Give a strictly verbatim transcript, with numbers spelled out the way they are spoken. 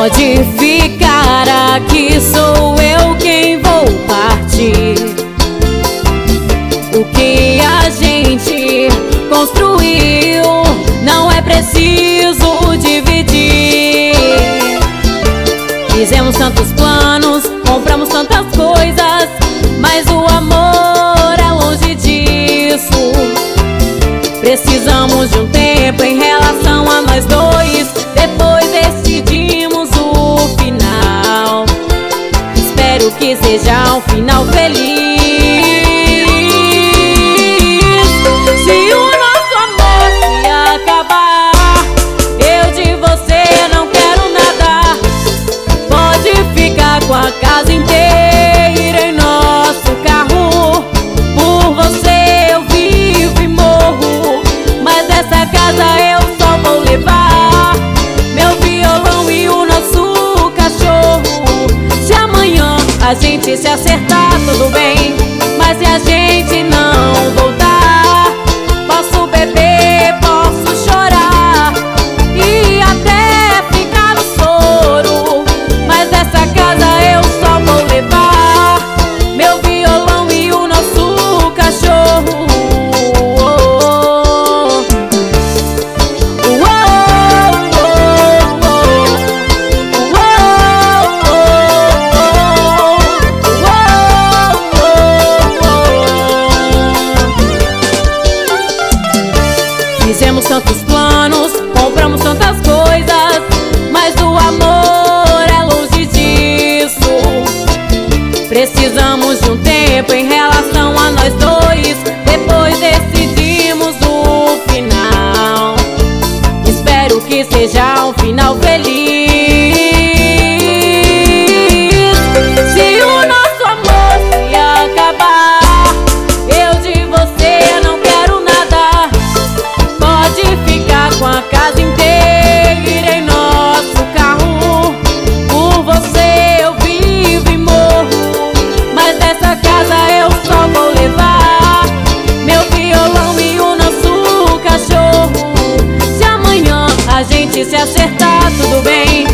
Pode ficar aqui, sou eu quem vou partir. O que a gente construiu não é preciso dividir. Fizemos tantos planos, compramos tantas coisas, mas o amor é longe disso. Precisamos de um tempo em relação a nós dois, depois decidimos o final. Espero que seja um final feliz. Se o nosso amor se acabar, eu de você não quero nada. Pode ficar com a casa inteira em nosso carro. Por você eu vivo e morro, mas essa casa eu só vou levar meu violão e o nosso cachorro. Se amanhã a gente se acertar, tudo bem, mas se a gente não voltar, posso beber, posso chorar e até ficar no soro, mas essa casa eu só vou levar meu violão e o nosso cachorro. Fizemos tantos planos, compramos tantas coisas, mas o amor é longe disso. Precisamos de um tempo em relação a nós dois, depois decidimos o final. Espero que seja um final feliz. Se o nosso amor se acabar, eu de você não quero nada. Pode ficar com a casa inteira em nosso carro. Por você eu vivo e morro, mas dessa casa eu só vou levar meu violão e o nosso cachorro. Se amanhã a gente se acertar, tudo bem,